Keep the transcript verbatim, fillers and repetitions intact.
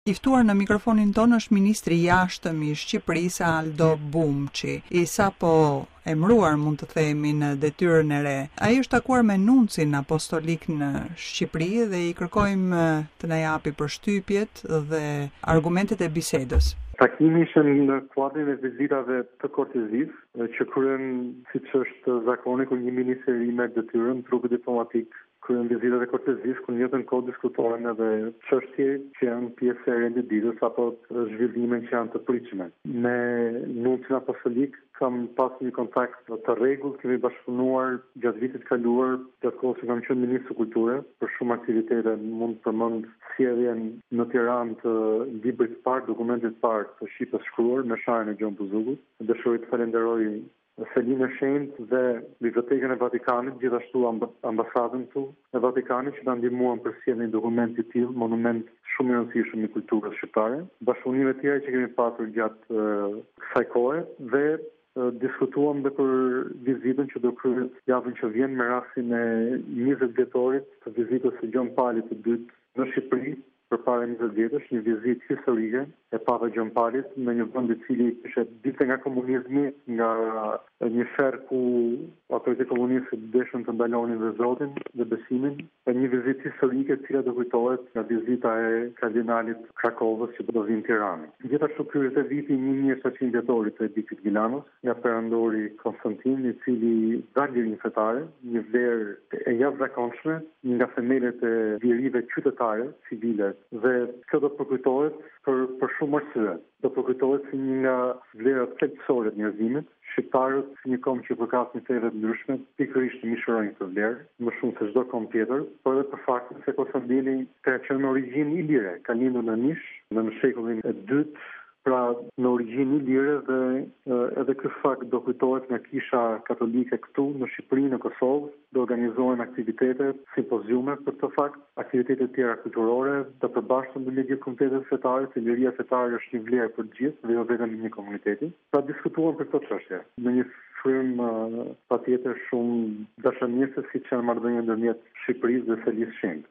I ftuar në mikrofonin tonë është Ministri i Jashtëm i Shqipërisë Aldo Bumçi, i sapo emëruar mund të themi në detyrën e re. Ai është takuar me nuncin apostolik në Shqipëri dhe i kërkojmë të na japi përshtypjet dhe argumentet e bisedës. Takimi ishte në kuadrin e vizitave të Kortezisë, që kryen, siç është zakoni, kur një ministër i merr detyrën, trupi diplomatik kryen vizitat e Kortezisë, ku në njëjtën kohë diskutohen edhe çështje që janë pjesë e renditës apo zhvillime që janë të pritshme. Me nuncin apostolik kam pas një kontakt të rregullt, kemi bashkëpunuar gjatë vitit kaluar, gjatë kohës që kam qenë ministër kulture, për shumë aktivitete. Mund të përmend sjelljen në Tiranë të librit të parë, dokumentit të parë të Shqipës shkruar me sharën e Gjon Buzullit. Dëshiroj të falenderoj Selinë e Shenjtë dhe Bibliotekën e Vatikanit, gjithashtu ambasadën këtu e Vatikanit që na ndihmuan për sjelljen e dokumentit të tillë, monument shumë i rëndësishëm i kulturës shqiptare. Bashkëpunime të tjera që kemi pasur gjatë uh, kësaj kohe dhe uh, diskutuam dhe për vizitën që do kryhet javën që vjen me rastin e njëzet vjetorit të vizitës së Gjon Palit të dytë në Shqipëri përpara njëzet vjetësh, një vizitë historike e Papa Gjon Palit në një vend i cili ishte ditë nga komunizmi, nga një sfer ku autoritetet komuniste dëshën të ndalonin dhe Zotin dhe besimin, e një vizitë historike e cila do kujtohet nga vizita e kardinalit Krakovës që do vinë në Tiranë. Gjithashtu kryet e viti një mijë e shtatëqind vjetorit të Ediktit Gilanos, nga perandori Konstantin, i cili dha lirin fetare, një vlerë e jashtëzakonshme nga themelet e lirive qytetare, civile, dhe kjo do përkujtohet për, për shumë arsye. Do përkujtohet si një nga vlerat thelbësore të njerëzimit. Shqiptarët, si një kom që përkas një feve të ndryshme, pikërisht mishërojnë këtë vlerë, më shumë se çdo kom tjetër, por edhe për faktin se Konstantini ka qenë në origjinë ilire, ka lindur në Nish në shekullin e dytë, pra në origjinë ilire, dhe edhe ky fakt do kujtohet nga Kisha Katolike këtu në Shqipëri, në Kosovë, do organizohen aktivitete, simpoziume për këtë fakt, aktivitete të tjera kulturore, të përbashkëta me gjithë komunitetet fetare, se liria fetare është një vlerë për gjithë dhe jo vetëm një komuniteti. Pra diskutuam për këtë çështje në një frym uh, patjetër shumë dashamirëse, siç janë marrëdhëniet ndërmjet Shqipërisë dhe Selisë së Shenjtë.